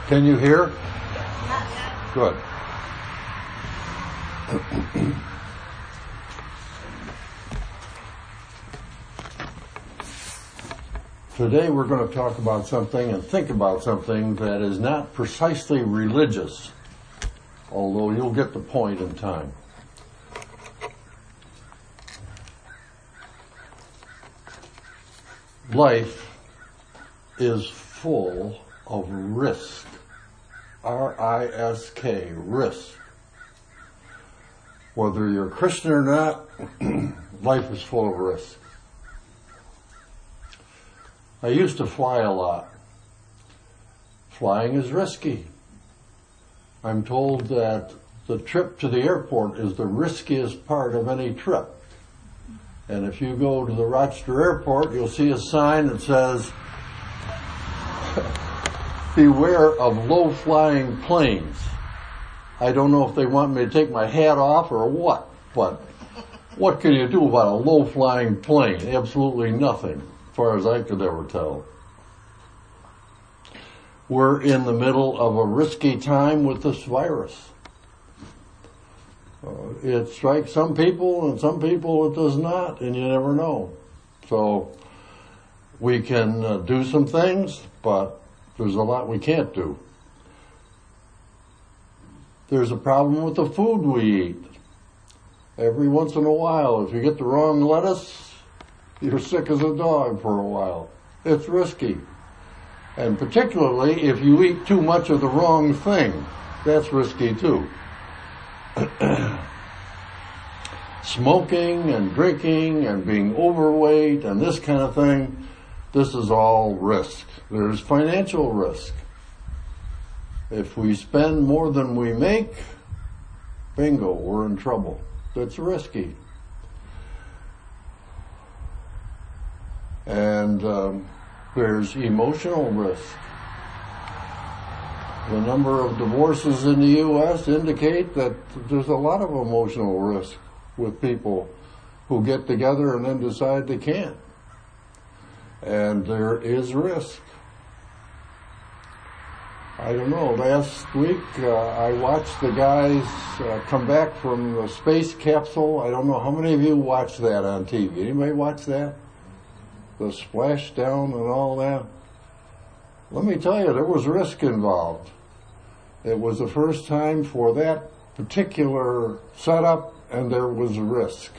Can you hear? Good. Today we're going to talk about something and think about something that is not precisely religious, although you'll get the point in time. Life is full of risk. R-I-S-K, risk. Whether you're a Christian or not, life is full of risk. I used to fly a lot. Flying is risky. I'm told that the trip to the airport is the riskiest part of any trip. And if you go to the Rochester Airport, you'll see a sign that says, beware of low-flying planes. I don't know if they want me to take my hat off or what, but what can you do about a low-flying plane? Absolutely nothing, as far as I could ever tell. We're in the middle of a risky time with this virus. It strikes some people and some people it does not, and you never know. So we can do some things, but there's a lot we can't do. There's a problem with the food we eat. Every once in a while, if you get the wrong lettuce, you're sick as a dog for a while. It's risky. And particularly if you eat too much of the wrong thing, that's risky too. Smoking and drinking and being overweight and this kind of thing, this is all risk. There's financial risk. If we spend more than we make, bingo, we're in trouble. That's risky. And there's emotional risk. The number of divorces in the U.S. indicate that there's a lot of emotional risk with people who get together and then decide they can't. And there is risk. I don't know, last week I watched the guys come back from the space capsule. I don't know how many of you watched that on TV. Anybody watch that? The splashdown and all that? Let me tell you, there was risk involved. It was the first time for that particular setup, and there was risk.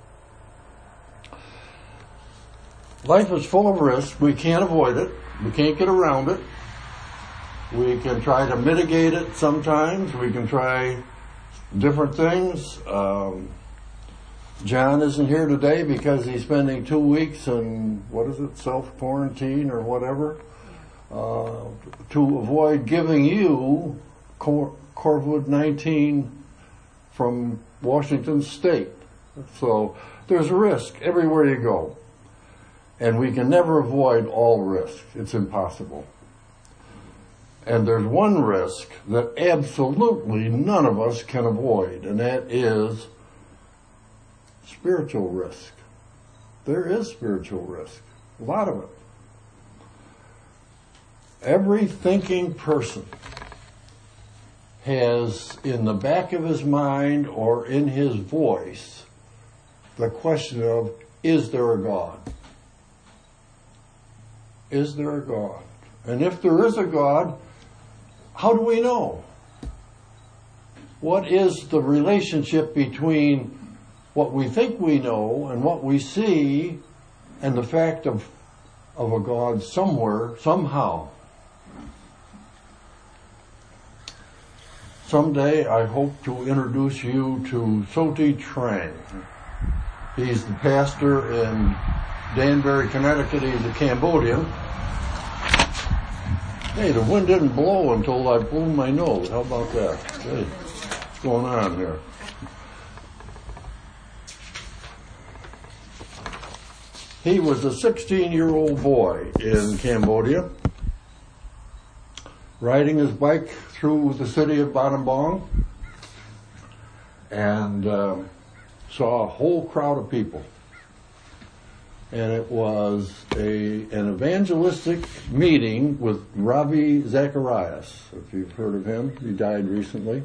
Life is full of risk. We can't avoid it. We can't get around it. We can try to mitigate it sometimes. We can try different things. John isn't here today because he's spending 2 weeks in, self-quarantine or whatever, to avoid giving you COVID-19 from Washington State. So there's risk everywhere you go. And we can never avoid all risk. It's impossible. And there's one risk that absolutely none of us can avoid, and that is spiritual risk. There is spiritual risk. A lot of it. Every thinking person has in the back of his mind or in his voice the question of, is there a God? Is there a God? And if there is a God, how do we know? What is the relationship between what we think we know and what we see and the fact of a God somewhere, somehow? Someday I hope to introduce you to Soti Trang. He's the pastor in Danbury, Connecticut. He's a Cambodian. Hey, the wind didn't blow until I blew my nose. How about that? Hey, what's going on here? He was a 16-year-old boy in Cambodia, riding his bike through the city of Battambang, and saw a whole crowd of people. and it was an evangelistic meeting with Ravi Zacharias, if you've heard of him. He died recently.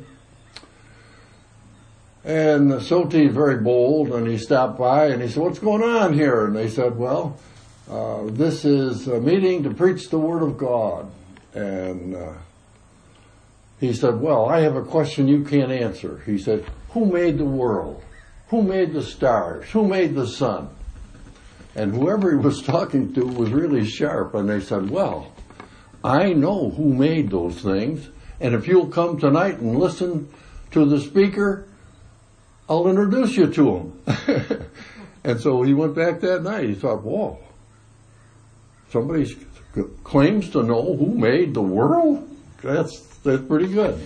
And Soti is very bold, and he stopped by and he said, "What's going on here?" And they said, "Well, this is a meeting to preach the Word of God." And he said, "Well, I have a question you can't answer." He said, "Who made the world? Who made the stars? Who made the sun?" And whoever he was talking to was really sharp, and they said, "Well, I know who made those things, and if you'll come tonight and listen to the speaker, I'll introduce you to him." And so he went back that night. He thought, "Whoa, somebody claims to know who made the world? That's pretty good."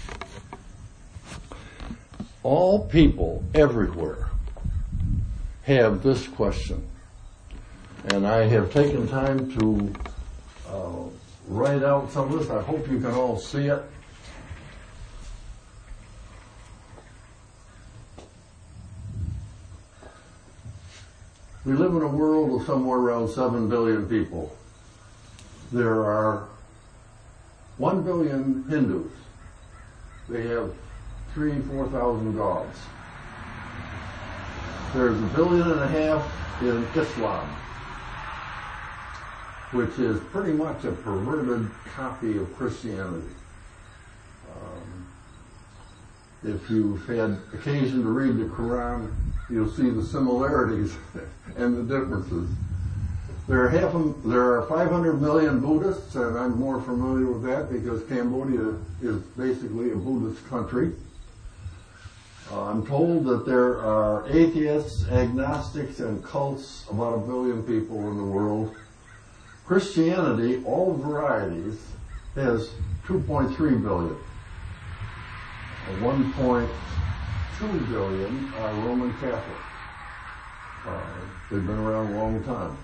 All people everywhere have this question. And I have taken time to write out some of this. I hope you can all see it. We live in a world of somewhere around 7 billion people. There are 1 billion Hindus. They have 3,000-4,000 gods. There's 1.5 billion in Islam, which is pretty much a perverted copy of Christianity. If you've had occasion to read the Quran, you'll see the similarities and the differences. There are 500 million Buddhists, and I'm more familiar with that because Cambodia is basically a Buddhist country. I'm told that there are atheists, agnostics, and cults, about 1 billion people in the world. Christianity, all varieties, has 2.3 billion. 1.2 billion are Roman Catholic. They've been around a long time.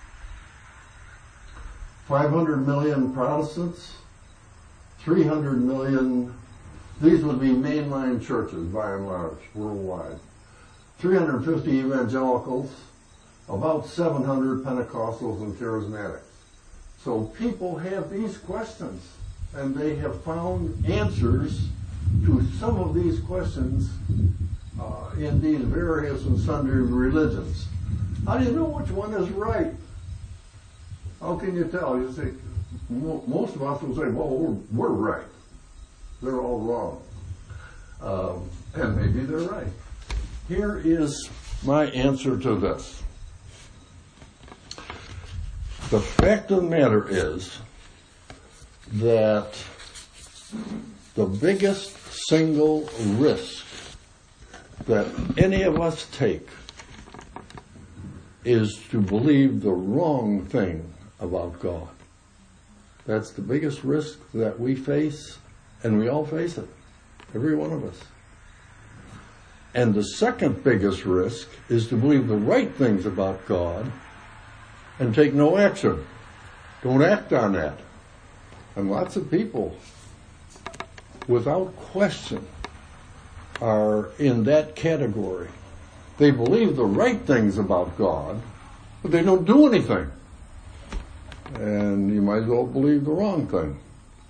500 million Protestants, 300 million, these would be mainline churches by and large, worldwide. 350 evangelicals, about 700 Pentecostals and Charismatics. So people have these questions, and they have found answers to some of these questions in these various and sundry religions. How do you know which one is right? How can you tell? You say, most of us will say, "Well, we're right. They're all wrong." And maybe they're right. Here is my answer to this. The fact of the matter is that the biggest single risk that any of us take is to believe the wrong thing about God. That's the biggest risk that we face, and we all face it, every one of us. And the second biggest risk is to believe the right things about God and take no action. Don't act on that. And lots of people, without question, are in that category. They believe the right things about God, but they don't do anything. And you might as well believe the wrong thing.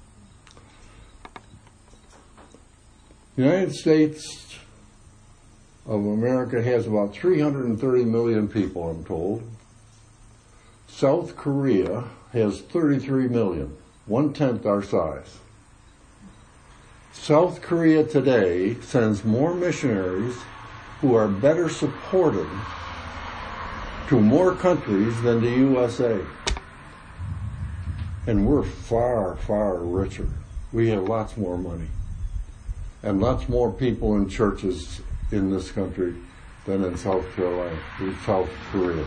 The United States of America has about 330 million people, I'm told. South Korea has 33 million, 1/10 our size. South Korea today sends more missionaries who are better supported to more countries than the USA. And we're far, far richer. We have lots more money and lots more people in churches in this country than in South Korea.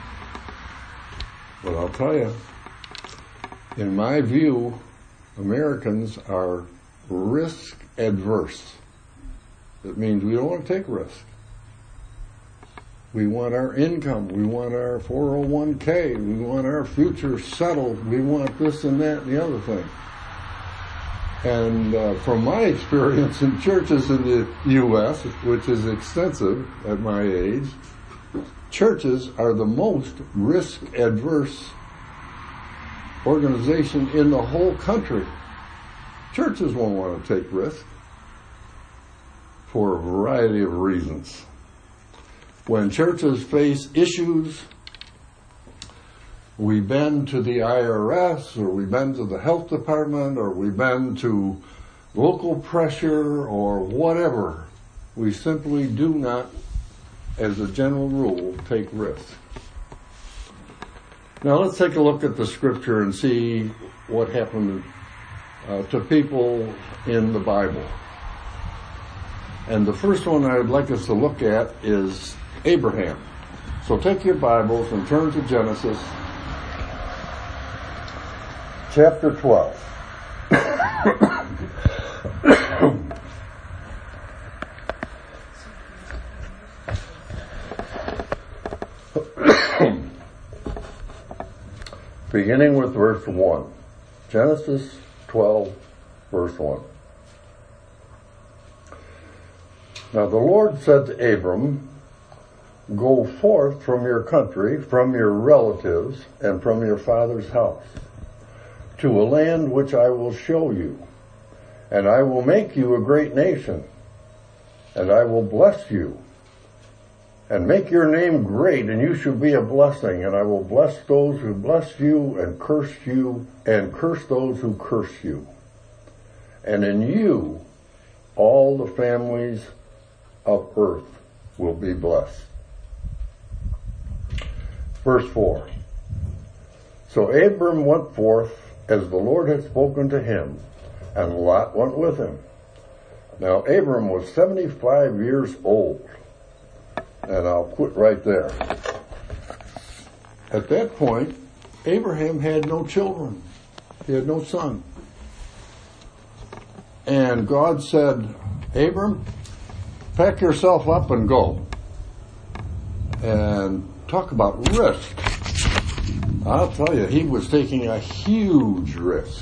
But I'll tell you, in my view, Americans are risk adverse. That means we don't want to take risk. We want our income. We want our 401k. We want our future settled. We want this and that and the other thing. And from my experience in churches in the U.S., which is extensive at my age, churches are the most risk-adverse organization in the whole country. Churches won't want to take risks for a variety of reasons. When churches face issues, we bend to the IRS, or we bend to the health department, or we bend to local pressure, or whatever. We simply do not, as a general rule, take risks. Now let's take a look at the scripture and see what happened to people in the Bible. And the first one I'd like us to look at is Abraham. So take your Bibles and turn to Genesis chapter 12. Beginning with verse 1. Genesis 12, verse 1. Now the Lord said to Abram, "Go forth from your country, from your relatives, and from your father's house, to a land which I will show you, and I will make you a great nation, and I will bless you, and make your name great, and you shall be a blessing, and I will bless those who bless you, and curse those who curse you. And in you all the families of earth will be blessed." Verse 4. So Abram went forth as the Lord had spoken to him, and Lot went with him. Now Abram was 75 years old. And I'll quit right there. At that point, Abraham had no children. He had no son. And God said, "Abram, pack yourself up and go." And talk about risk. I'll tell you, he was taking a huge risk.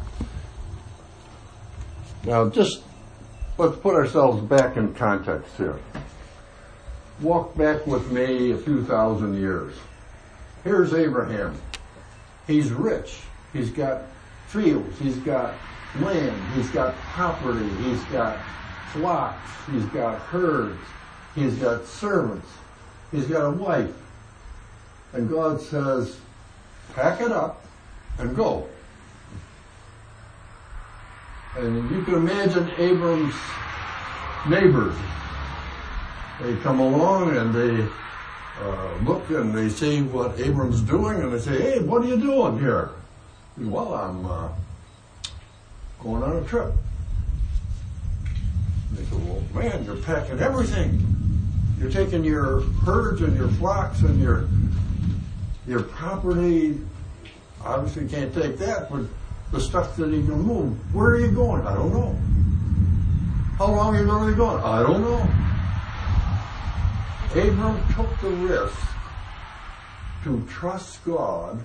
Now just, let's put ourselves back in context here. Walk back with me a few thousand years. Here's Abraham. He's rich. He's got fields. He's got land. He's got property. He's got flocks. He's got herds. He's got servants. He's got a wife. And God says, pack it up and go. And you can imagine Abram's neighbors. They come along and they look and they see what Abram's doing, and they say, "Hey, what are you doing here?" "Well, I'm going on a trip." They go, "Well, man, you're packing everything. You're taking your herds and your flocks and your property. Obviously, you can't take that, but the stuff that you can move. Where are you going?" "I don't know." "How long are you going to be going?" "I don't know." Abram took the risk to trust God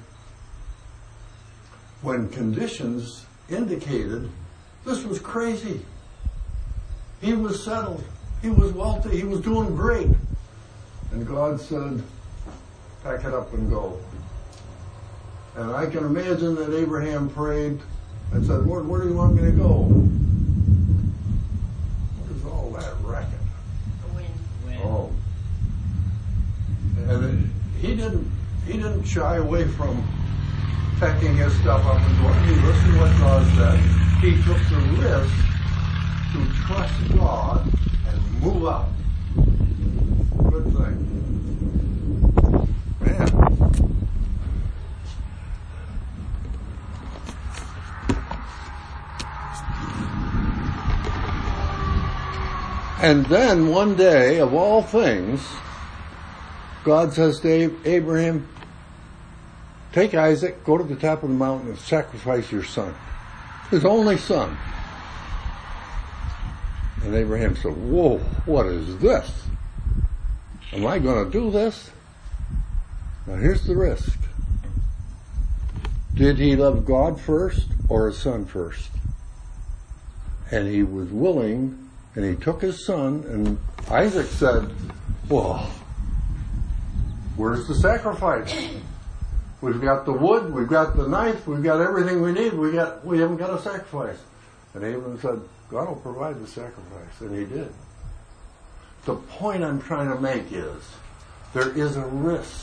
when conditions indicated this was crazy. He was settled. He was wealthy. He was doing great. And God said, pack it up and go. And I can imagine that Abraham prayed and said, "Lord, where do you want me to go?" What is all that racket? The wind. Oh. And he didn't shy away from packing his stuff up and going. He listened to what God said. He took the risk to trust God and move out. Good thing. Man. And then one day, of all things, God says to Abraham, "Take Isaac, go to the top of the mountain and sacrifice your son." His only son. And Abraham said, "Whoa, what is this? Am I going to do this?" Now here's the risk. Did he love God first or his son first? And he was willing, and he took his son, and Isaac said, "Well, Where's the sacrifice? We've got the wood, we've got the knife, we've got everything we need, we haven't got a sacrifice. And Abram said, God will provide the sacrifice, and he did. The point I'm trying to make is, there is a risk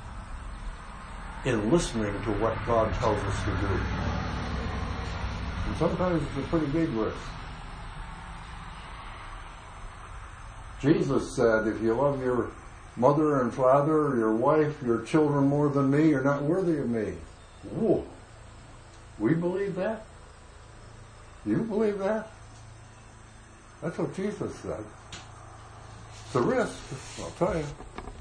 in listening to what God tells us to do. And sometimes it's a pretty big risk. Jesus said, if you love your mother and father, your wife, your children more than me, you're not worthy of me. Whoa. We believe that? You believe that? That's what Jesus said. It's a risk, I'll tell you.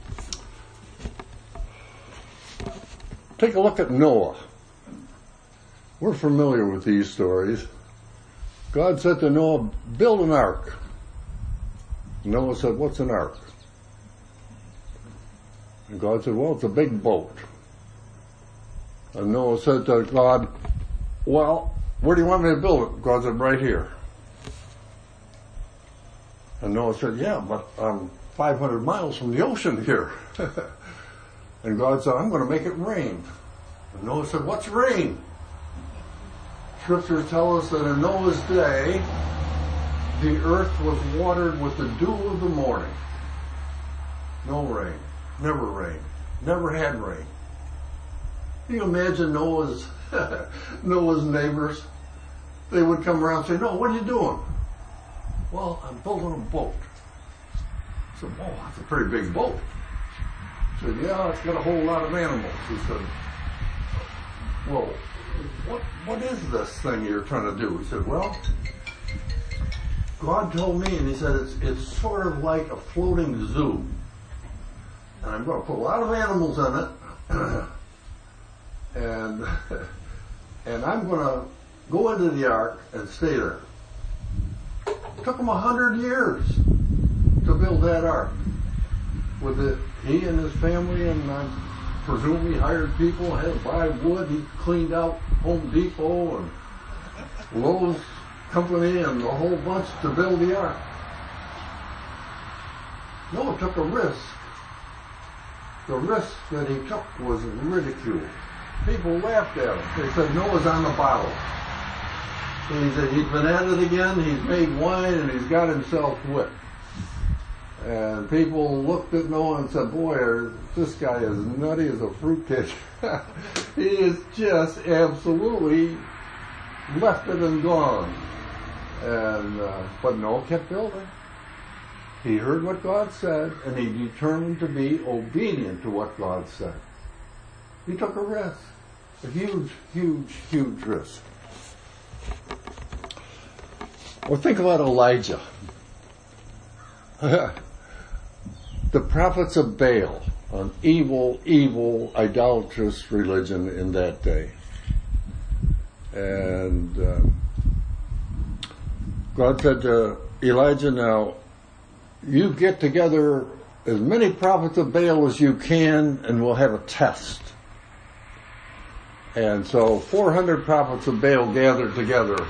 Take a look at Noah. We're familiar with these stories. God said to Noah, build an ark. Noah said, what's an ark? And God said, well, it's a big boat. And Noah said to God, well, where do you want me to build it? God said, right here. And Noah said, yeah, but I'm 500 miles from the ocean here. And God said, I'm going to make it rain. And Noah said, what's rain? Scriptures tell us that in Noah's day, the earth was watered with the dew of the morning. No rain. Never had rain. Can you imagine Noah's neighbors? They would come around and say, no, what are you doing? Well, I'm building a boat. I said, oh, that's a pretty big boat. He said, yeah, it's got a whole lot of animals. He said, well, what is this thing you're trying to do? He said, well, God told me, and he said, it's sort of like a floating zoo. And I'm going to put a lot of animals in it, and I'm going to go into the ark and stay there. It took him 100 years to build that ark. He and his family, and I presume he hired people, had to buy wood. He cleaned out Home Depot and Lowe's Company and a whole bunch to build the ark. Noah took a risk. The risk that he took was ridiculed. People laughed at him. They said, Noah's on the bottle. And he said, he's been at it again, he's made wine, and he's got himself whipped. And people looked at Noah and said, boy, this guy is nutty as a fruitcake. He is just absolutely left it and gone. But Noah kept building. He heard what God said, and he determined to be obedient to what God said. He took a risk. A huge, huge, huge risk. Well, think about Elijah. The prophets of Baal, an evil, evil, idolatrous religion in that day. And God said to Elijah, now, you get together as many prophets of Baal as you can, and we'll have a test. And so 400 prophets of Baal gathered together.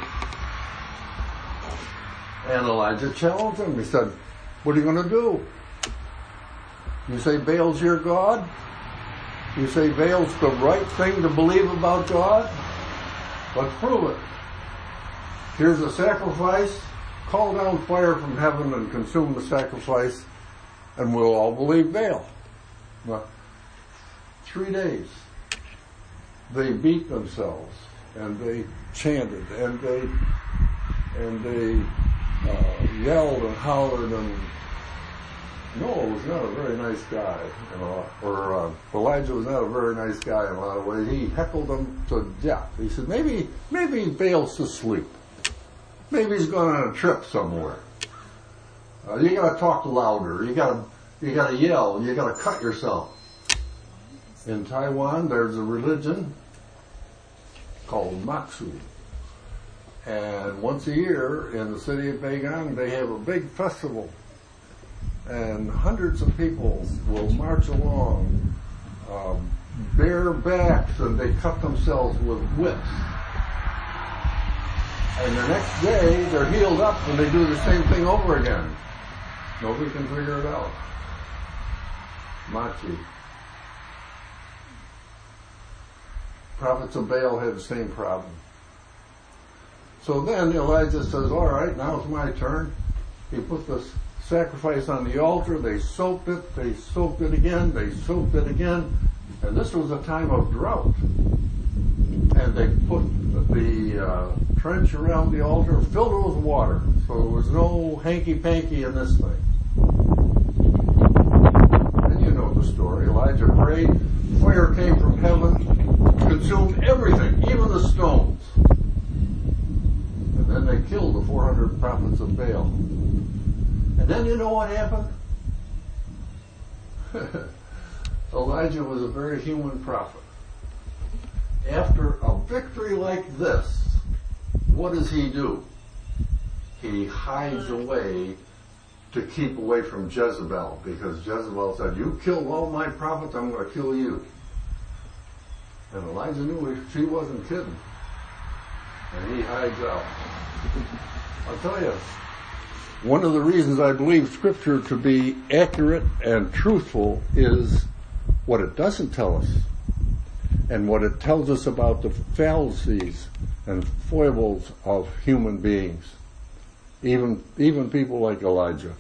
And Elijah challenged them. He said, what are you going to do? You say Baal's your God? You say Baal's the right thing to believe about God? Let's prove it. Here's a sacrifice. Call down fire from heaven and consume the sacrifice, and we'll all believe Baal. Well, 3 days. They beat themselves, and they chanted, and they yelled and hollered, and Noah was not a very nice guy, or Elijah was not a very nice guy in a lot of ways. He heckled them to death. He said, maybe Baal's asleep. Maybe he's going on a trip somewhere. You got to talk louder. You got to yell. You got to cut yourself. In Taiwan, there's a religion called Matsu. And once a year in the city of Beigang, they have a big festival. And hundreds of people will march along, bare backs, and they cut themselves with whips. And the next day, they're healed up and they do the same thing over again. Nobody can figure it out. Machi. prophets of Baal had the same problem. So then Elijah says, all right, now it's my turn. He put the sacrifice on the altar. They soaked it again, they soaked it again. And this was a time of drought. And they put the trench around the altar, filled it with water. So there was no hanky-panky in this thing. And you know the story. Elijah prayed. Fire came from heaven, consumed everything, even the stones. And then they killed the 400 prophets of Baal. And then you know what happened? Elijah was a very human prophet. After a victory like this, what does he do? He hides away to keep away from Jezebel, because Jezebel said, you killed all my prophets, I'm going to kill you. And Elijah knew she wasn't kidding. And he hides out. I'll tell you, one of the reasons I believe Scripture to be accurate and truthful is what it doesn't tell us, and what it tells us about the fallacies and foibles of human beings, even people like Elijah.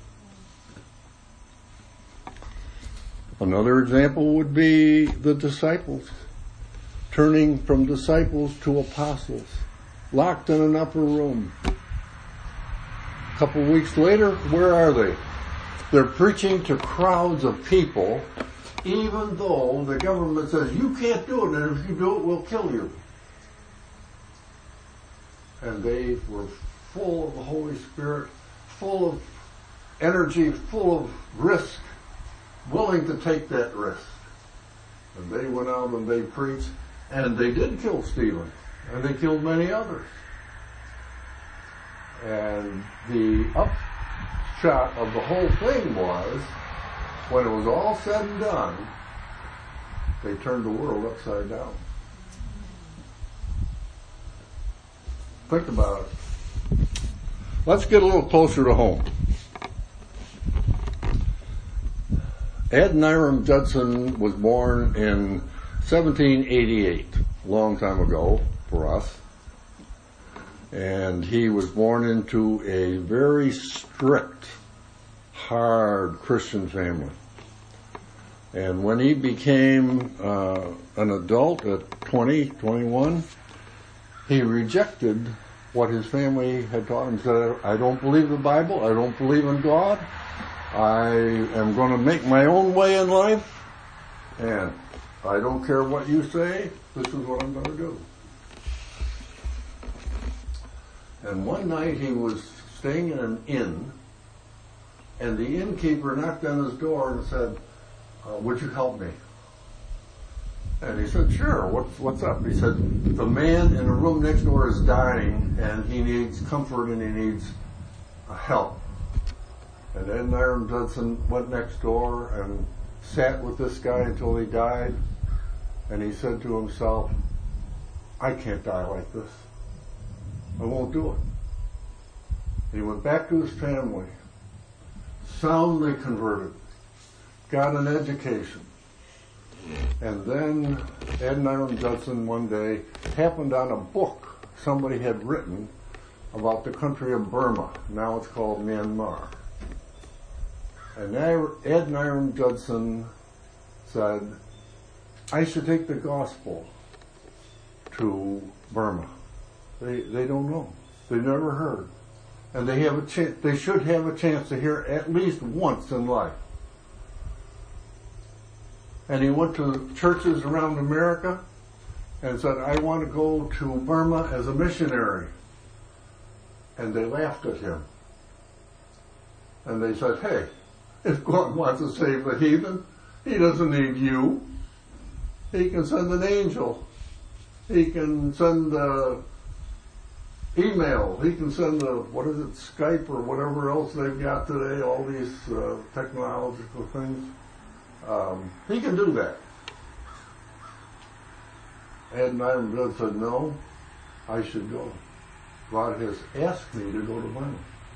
Another example would be the disciples, turning from disciples to apostles, locked in an upper room. A couple of weeks later, where are they? They're preaching to crowds of people, even though the government says, you can't do it, and if you do it, we'll kill you. And they were full of the Holy Spirit, full of energy, full of risk, willing to take that risk. And they went out and they preached, and they did kill Stephen, and they killed many others. And the upshot of the whole thing was, when it was all said and done, they turned the world upside down. Think about it. Let's get a little closer to home. Adoniram Judson was born in 1788, a long time ago for us. And he was born into a very strict, hard Christian family. And when he became an adult at 20, 21, he rejected what his family had taught him. He said, I don't believe the Bible, I don't believe in God, I am going to make my own way in life, and I don't care what you say, this is what I'm going to do. And one night he was staying in an inn, and the innkeeper knocked on his door and said, would you help me? And he said, sure, what's up? He said, the man in the room next door is dying, and he needs comfort and he needs help. And Adoniram Judson went next door and sat with this guy until he died, and he said to himself, I can't die like this. I won't do it. He went back to his family, soundly converted, got an education. And then Adoniram Judson one day happened on a book somebody had written about the country of Burma. Now it's called Myanmar. And Adoniram Judson said, I should take the gospel to Burma. They don't know. They never heard. And they have a chance, they should have a chance to hear at least once in life. And he went to churches around America and said, I want to go to Burma as a missionary. And they laughed at him. And they said, hey, if God wants to save the heathen, he doesn't need you. He can send an angel. He can send email. He can send Skype or whatever else they've got today, all these technological things. He can do that. Adoniram Judson said, no, I should go. God has asked me to go to Burma.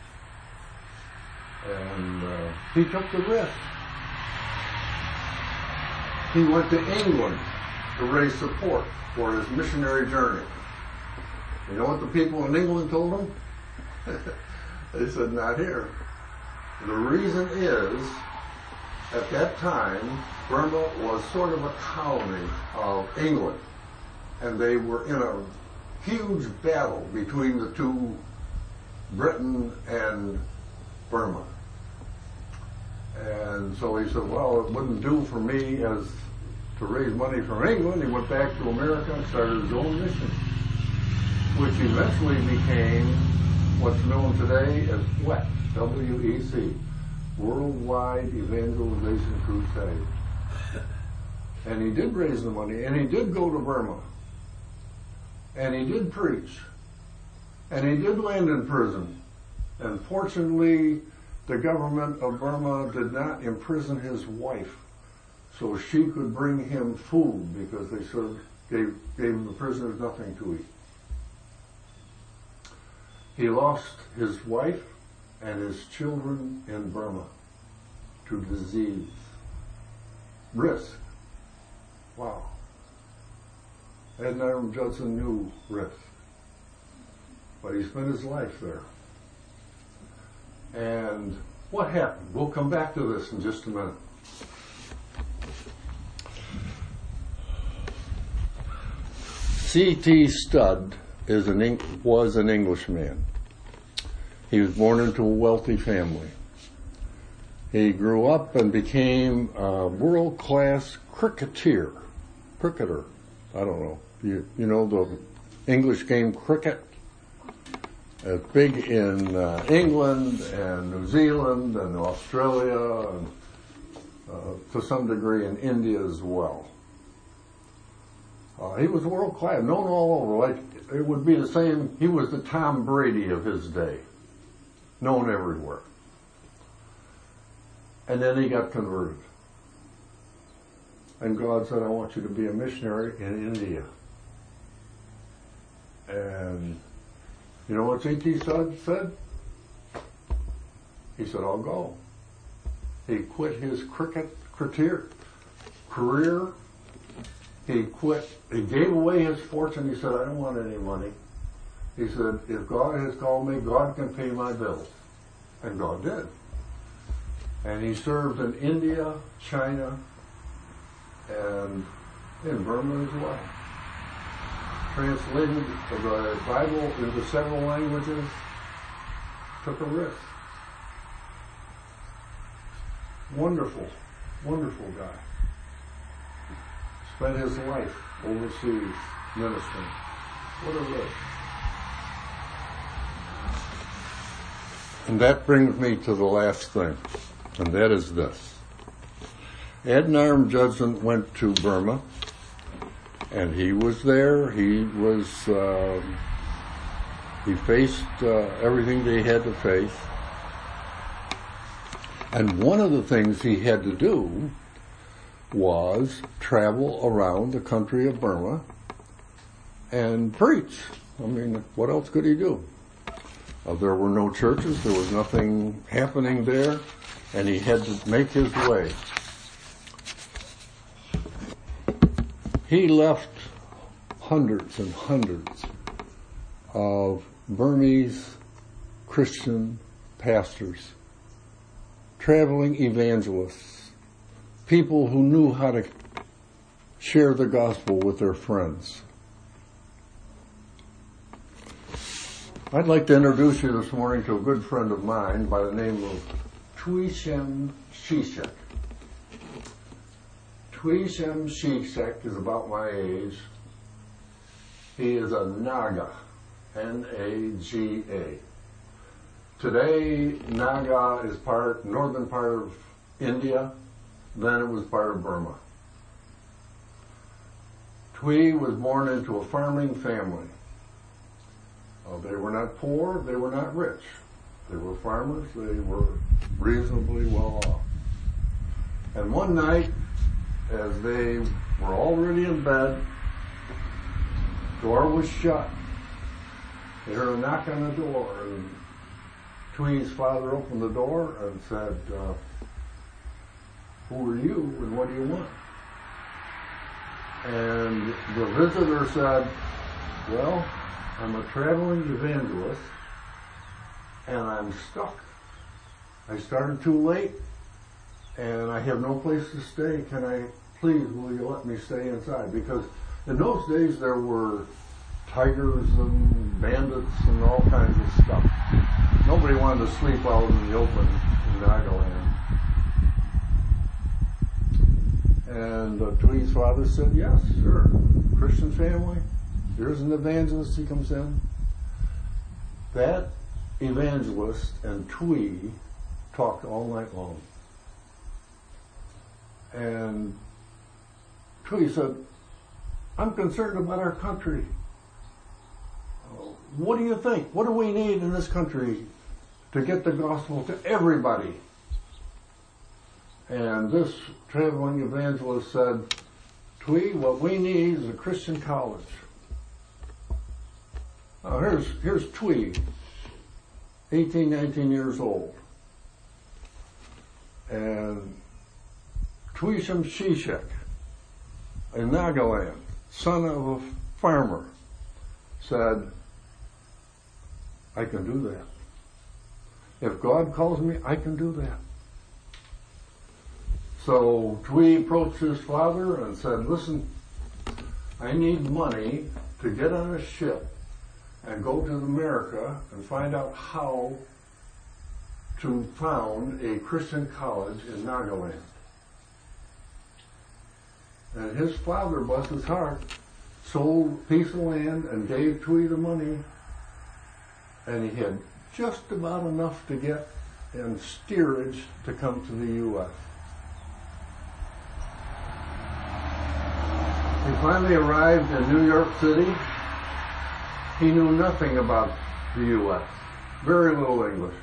And he took the risk. He went to England to raise support for his missionary journey. You know what the people in England told him? They said, not here. The reason is, at that time, Burma was sort of a colony of England, and they were in a huge battle between the two, Britain and Burma. And so he said, well, it wouldn't do for me as to raise money from England. He went back to America and started his own mission, which eventually became what's known today as WEC, W-E-C, Worldwide Evangelization Crusade. And he did raise the money, and he did go to Burma, and he did preach, and he did land in prison. And fortunately, the government of Burma did not imprison his wife, so she could bring him food, because they sort of gave the prisoners nothing to eat. He lost his wife and his children in Burma to disease. Risk. Wow. Adoniram Judson knew risk, but he spent his life there. And what happened? We'll come back to this in just a minute. C.T. Studd was an Englishman. He was born into a wealthy family. He grew up and became a world-class cricketer. I don't know. You know the English game cricket? It's big in England and New Zealand and Australia and to some degree in India as well. He was world class, known all over. Like it would be the same. He was the Tom Brady of his day, known everywhere. And then he got converted, and God said, "I want you to be a missionary in India." And you know what C.T. Studd said? He said, "I'll go." He quit his cricket career. He quit. He gave away his fortune. He said, "I don't want any money." He said, "If God has called me, God can pay my bills." And God did. And he served in India, China, and in Burma as well. Translated the Bible into several languages. Took a risk. Wonderful, wonderful guy. Spent his life overseas ministering. What a risk. And that brings me to the last thing, and that is this. Adoniram Judson went to Burma, and he was there. He faced everything that he had to face. And one of the things he had to do was travel around the country of Burma and preach. I mean, what else could he do? There were no churches. There was nothing happening there, and he had to make his way. He left hundreds and hundreds of Burmese Christian pastors, traveling evangelists, people who knew how to share the gospel with their friends. I'd like to introduce you this morning to a good friend of mine by the name of Tui Shem Shishak. Tui Shem Shishak is about my age. He is a Naga, N-A-G-A. Today, Naga is northern part of India. Then it was part of Burma. Tui was born into a farming family. They were not poor, they were not rich. They were farmers, they were reasonably well off. And one night, as they were already in bed, door was shut. They heard a knock on the door, and Tui's father opened the door and said, "Who are you and what do you want?" And the visitor said, well, I'm a traveling evangelist and I'm stuck. I started too late and I have no place to stay. Will you let me stay inside? Because in those days there were tigers and bandits and all kinds of stuff. Nobody wanted to sleep out in the open in Nagaland. And Twee's father said, yes, sure. Christian family. Here's an evangelist. He comes in. That evangelist and Twee talked all night long. And Twee said, I'm concerned about our country. What do you think? What do we need in this country to get the gospel to everybody? And this traveling evangelist said, Twee, what we need is a Christian college. Now here's Twee, 18, 19 years old. And Tweesham Shishak in Nagaland, son of a farmer, said, I can do that. If God calls me, I can do that. So Twee approached his father and said, listen, I need money to get on a ship and go to America and find out how to found a Christian college in Nagaland. And his father, bless his heart, sold a piece of land and gave Twee the money, and he had just about enough to get in steerage to come to the U.S. He finally arrived in New York City. He knew nothing about the U.S., very little English.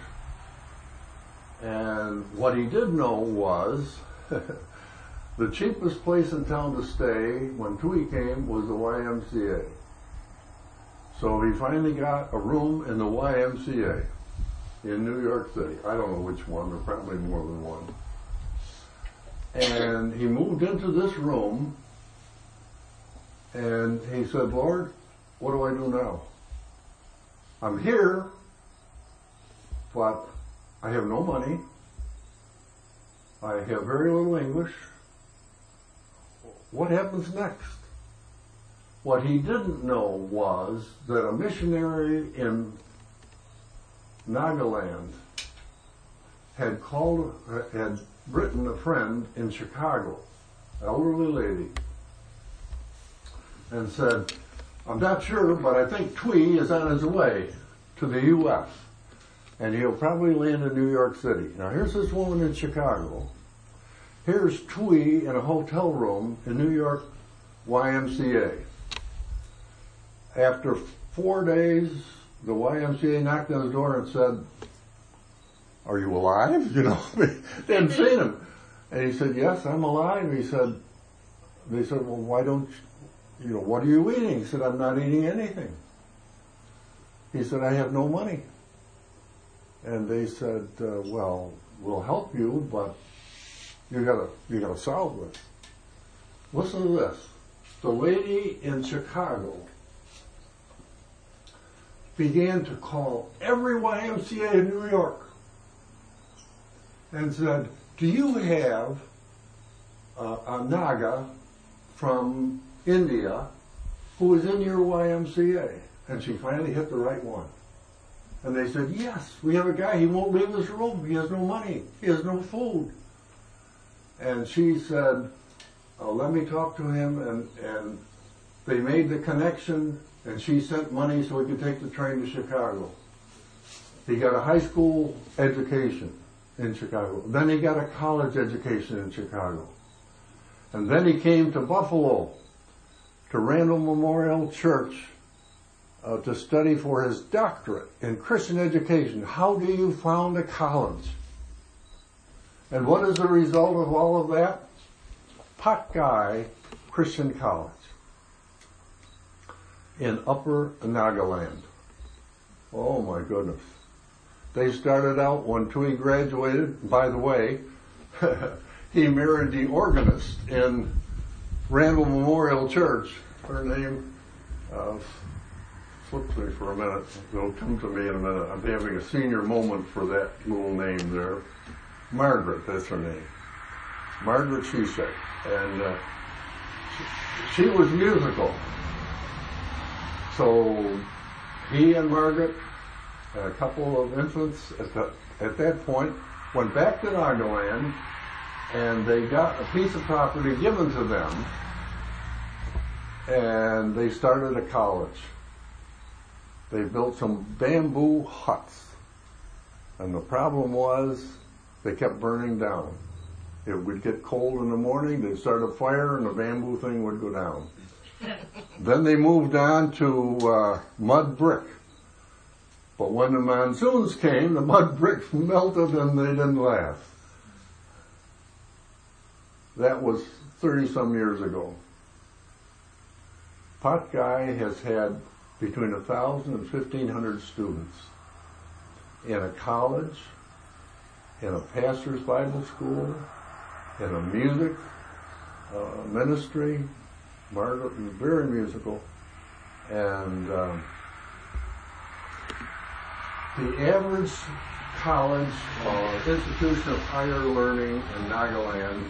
And what he did know was the cheapest place in town to stay when Twee came was the YMCA. So he finally got a room in the YMCA in New York City. I don't know which one, there are probably more than one. And he moved into this room and he said, Lord, what do I do now? I'm here, but I have no money. I have very little English. What happens next? What he didn't know was that a missionary in Nagaland had written a friend in Chicago, elderly lady, and said, I'm not sure, but I think Twee is on his way to the U.S. and he'll probably land in New York City. Now here's this woman in Chicago. Here's Twee in a hotel room in New York YMCA. After 4 days, the YMCA knocked on his door and said, are you alive? You know, they hadn't seen him. And he said, yes, I'm alive. They said, well, why don't you, what are you eating? He said, I'm not eating anything. He said, I have no money. And they said, well, we'll help you, but you gotta solve this. Listen to this. The lady in Chicago began to call every YMCA in New York and said, do you have a Naga from India who is in your YMCA? And she finally hit the right one. And they said, yes, we have a guy, he won't leave this room, he has no money, he has no food. And she said, let me talk to him, and they made the connection, and she sent money so he could take the train to Chicago. He got a high school education in Chicago. Then he got a college education in Chicago. And then he came to Buffalo, to Randall Memorial Church, to study for his doctorate in Christian education. How do you found a college? And what is the result of all of that? Patkai Christian College in Upper Nagaland. Oh my goodness. They started out when Twee graduated. By the way, he married the organist in Randall Memorial Church. Her name slips me for a minute. It'll come to me in a minute. I'm having a senior moment for that little name there. Margaret, that's her name. Margaret Shishak. And she was musical. So he and Margaret and a couple of infants at that point went back to Nagaland, and they got a piece of property given to them, and they started a college. They built some bamboo huts, and the problem was they kept burning down. It would get cold in the morning, they'd start a fire, and the bamboo thing would go down. Then they moved on to mud brick. But when the monsoons came, the mud bricks melted and they didn't last. That was 30-some years ago. Pot Guy has had between 1,000 and 1,500 students in a college, in a pastor's Bible school, in a music ministry. Margaret was very musical, and the average college institution of higher learning in Nagaland,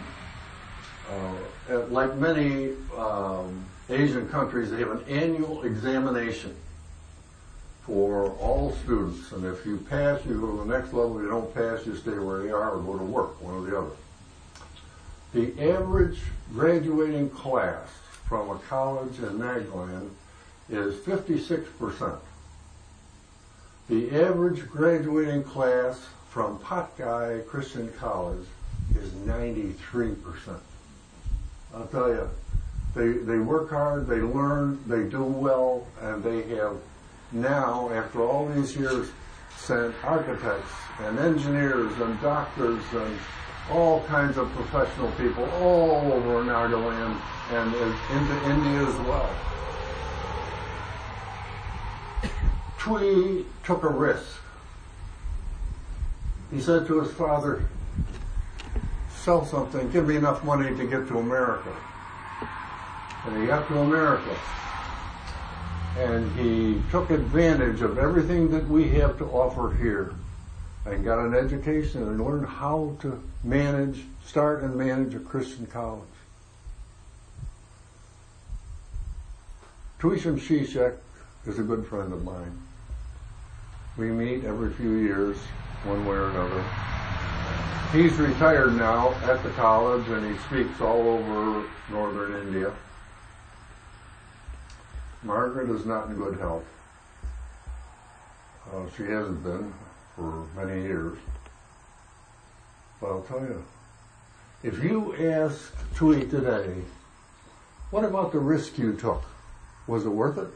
like many Asian countries, they have an annual examination for all students, and if you pass, you go to the next level. If you don't pass, you stay where you are or go to work, one or the other. The average graduating class from a college in Nagaland is 56%. The average graduating class from Pot Guy Christian College is 93%. I'll tell you, they work hard, they learn, they do well, and they have now, after all these years, sent architects and engineers and doctors and all kinds of professional people all over Nagaland and into India as well. Tui took a risk. He said to his father, sell something, give me enough money to get to America. And he got to America. And he took advantage of everything that we have to offer here and got an education and learned how to start and manage a Christian college. Tuisham Shishak is a good friend of mine. We meet every few years, one way or another. He's retired now at the college, and he speaks all over northern India. Margaret is not in good health. She hasn't been for many years. But I'll tell you, if you ask Tui today, what about the risk you took? Was it worth it?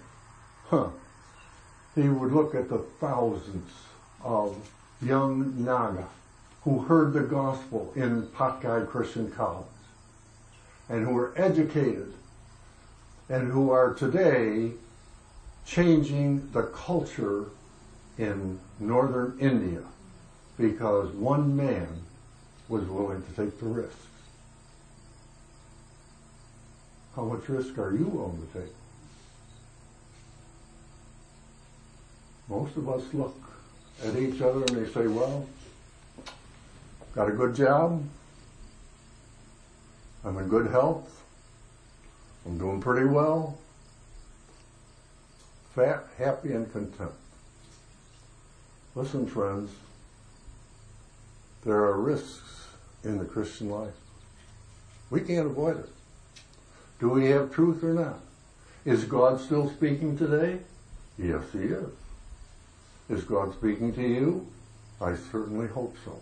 He would look at the thousands of young Naga who heard the gospel in Pot Guy Christian College and who were educated and who are today changing the culture in northern India because one man was willing to take the risk. How much risk are you willing to take? Most of us look at each other and they say, well, got a good job, I'm in good health, I'm doing pretty well, fat, happy, and content. Listen, friends, there are risks in the Christian life. We can't avoid it. Do we have truth or not? Is God still speaking today? Yes, He is. Is God speaking to you? I certainly hope so.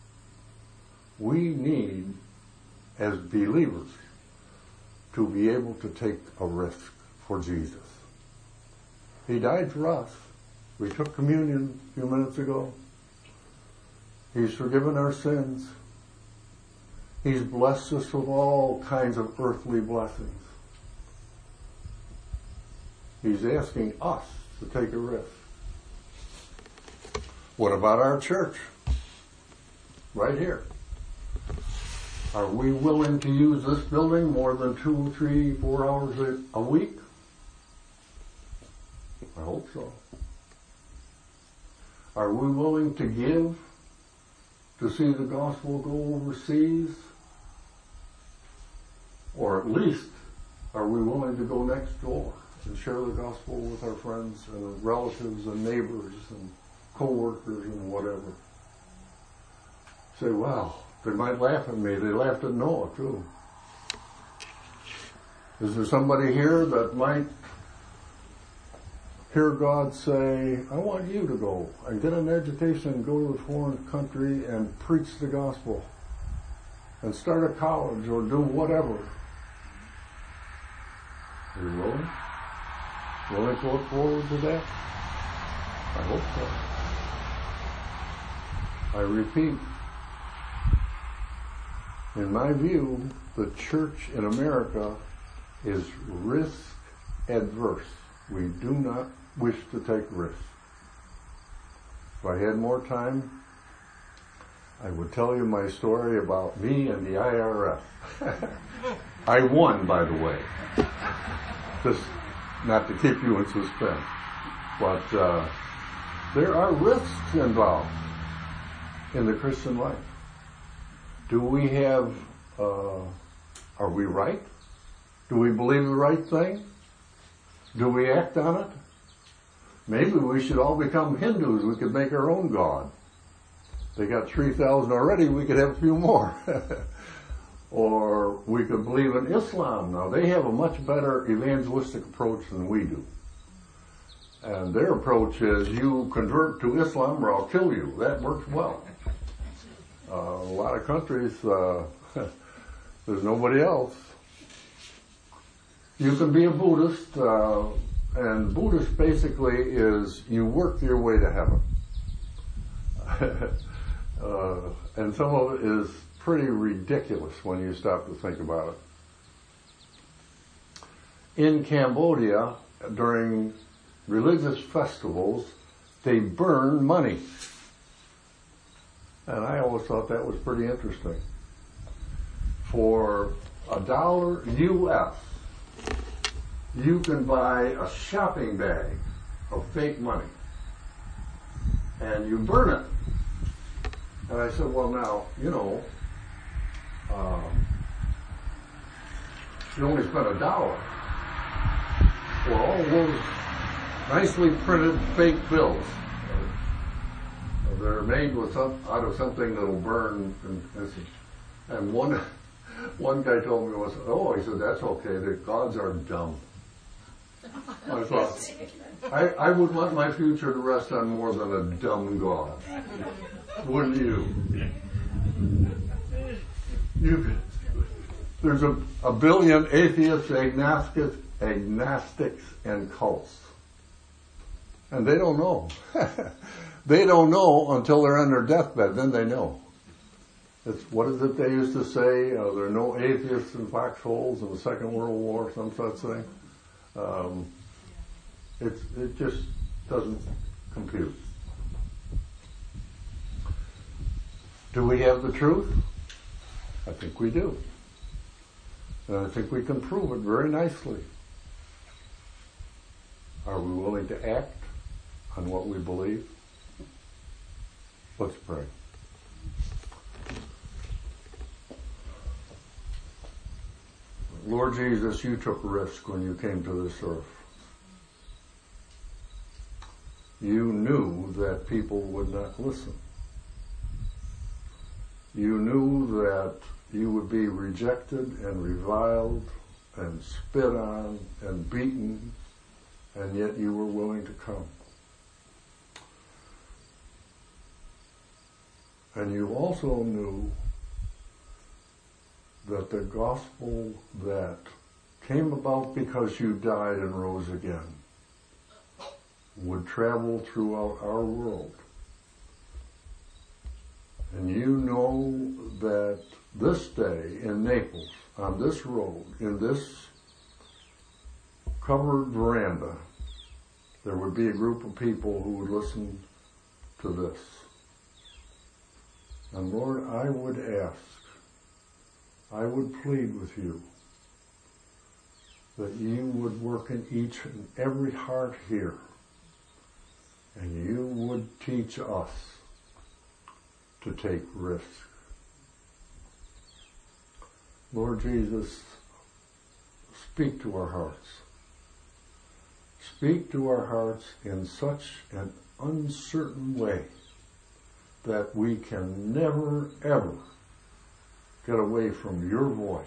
We need, as believers, to be able to take a risk for Jesus. He died for us. We took communion a few minutes ago. He's forgiven our sins. He's blessed us with all kinds of earthly blessings. He's asking us to take a risk. What about our church? Right here. Are we willing to use this building more than 2, 3, 4 hours a week? I hope so. Are we willing to give to see the gospel go overseas? Or at least, are we willing to go next door and share the gospel with our friends and relatives and neighbors and co-workers and whatever? Say, wow, they might laugh at me. They laughed at Noah too. Is there somebody here that might hear God say, I want you to go and get an education and go to a foreign country and preach the gospel and start a college or do whatever? Are you willing? Willing to look forward to that? I hope so. I repeat, in my view, the church in America is risk adverse. We do not wish to take risks. If I had more time, I would tell you my story about me and the IRS. I won, by the way. Just not to keep you in suspense. But there are risks involved in the Christian life. Do we have, are we right? Do we believe the right thing? Do we act on it? Maybe we should all become Hindus. We could make our own God. They got 3,000 already. We could have a few more. Or we could believe in Islam. Now, they have a much better evangelistic approach than we do. And their approach is, you convert to Islam or I'll kill you. That works well. A lot of countries, there's nobody else. You can be a Buddhist, and Buddhist basically is you work your way to heaven. And some of it is pretty ridiculous when you stop to think about it. In Cambodia, during religious festivals, they burn money. And I always thought that was pretty interesting. For $1 US, you can buy a shopping bag of fake money. And you burn it. And I said, well now, you know, you only spent $1 for all those nicely printed fake bills. They're made with out of something that'll burn. And one guy told me, he said, that's okay, the gods are dumb. I thought, I would want my future to rest on more than a dumb God. Wouldn't you? There's a billion atheists, agnostics, and cults. And they don't know. They don't know until they're on their deathbed, then they know. What is it they used to say? There are no atheists in foxholes in the Second World War, some such thing. It just doesn't compute. Do we have the truth? I think we do. And I think we can prove it very nicely. Are we willing to act on what we believe? Let's pray. Lord Jesus, you took risk when you came to this earth. You knew that people would not listen. You knew that you would be rejected and reviled and spit on and beaten, and yet you were willing to come. And you also knew that the gospel that came about because you died and rose again would travel throughout our world. And you know that this day in Naples, on this road, in this covered veranda, there would be a group of people who would listen to this. And Lord, I would ask I would plead with you that you would work in each and every heart here, and you would teach us to take risks. Lord Jesus, speak to our hearts. Speak to our hearts in such an uncertain way that we can never, ever get away from your voice.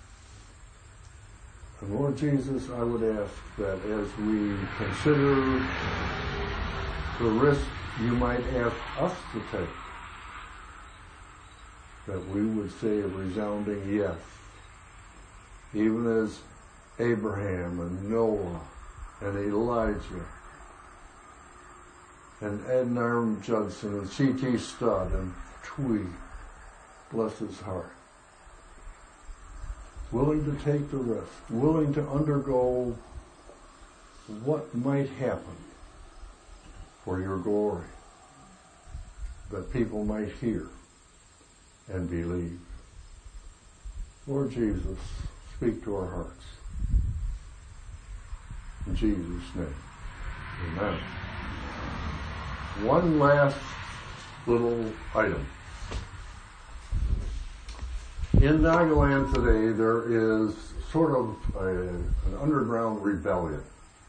And Lord Jesus, I would ask that as we consider the risk you might ask us to take, that we would say a resounding yes, even as Abraham and Noah and Elijah and Adoniram Judson and C.T. Studd and Twee, bless his heart, willing to take the risk, willing to undergo what might happen for your glory, that people might hear and believe. Lord Jesus, speak to our hearts. In Jesus' name, amen. One last little item. In Nagaland today, there is sort of an underground rebellion.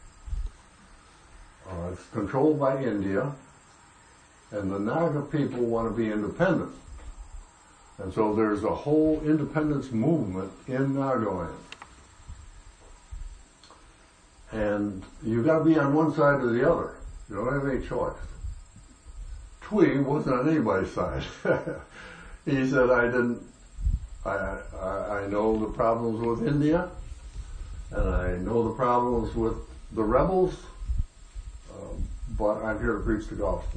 It's controlled by India, and the Naga people want to be independent. And so there's a whole independence movement in Nagaland. And you've got to be on one side or the other. You don't have any choice. Twee wasn't on anybody's side. He said, I know the problems with India, and I know the problems with the rebels, but I'm here to preach the gospel.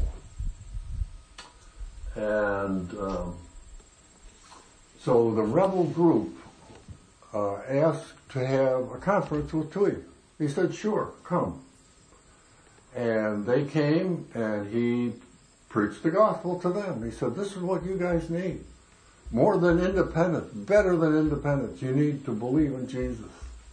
And so the rebel group asked to have a conference with Twee. He said, sure, come. And they came, and he preached the gospel to them. He said, this is what you guys need. More than independence, better than independence. You need to believe in Jesus.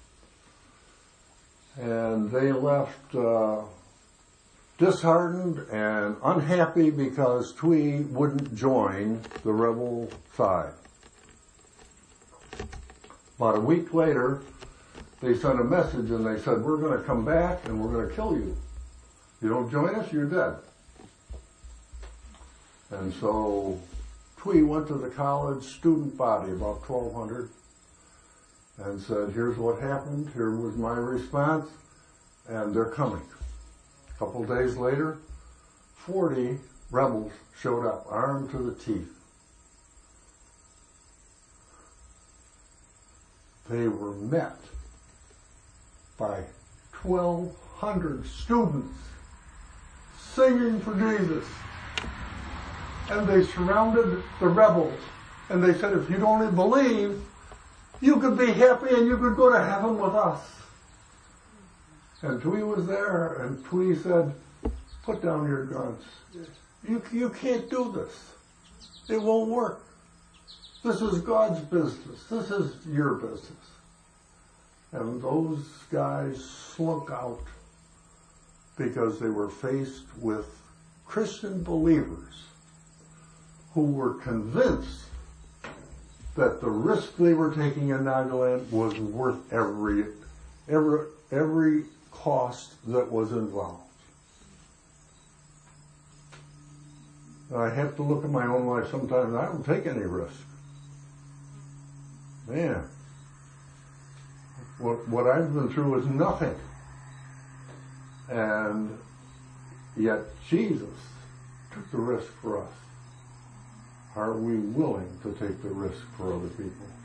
And they left disheartened and unhappy because Twee wouldn't join the rebel side. About a week later, they sent a message and they said, we're going to come back and we're going to kill you. You don't join us, you're dead. And so Twee went to the college student body, about 1,200, and said, here's what happened, here was my response, and they're coming. A couple of days later, 40 rebels showed up, armed to the teeth. They were met by 1,200 students singing for Jesus. And they surrounded the rebels. And they said, if you don't believe, you could be happy and you could go to heaven with us. And Twee was there, and Twee said, put down your guns. You can't do this. It won't work. This is God's business. This is your business. And those guys slunk out because they were faced with Christian believers who were convinced that the risk they were taking in Nagaland was worth every cost that was involved. And I have to look at my own life sometimes. I don't take any risk. Man, what I've been through is nothing. And yet Jesus took the risk for us. Are we willing to take the risk for other people?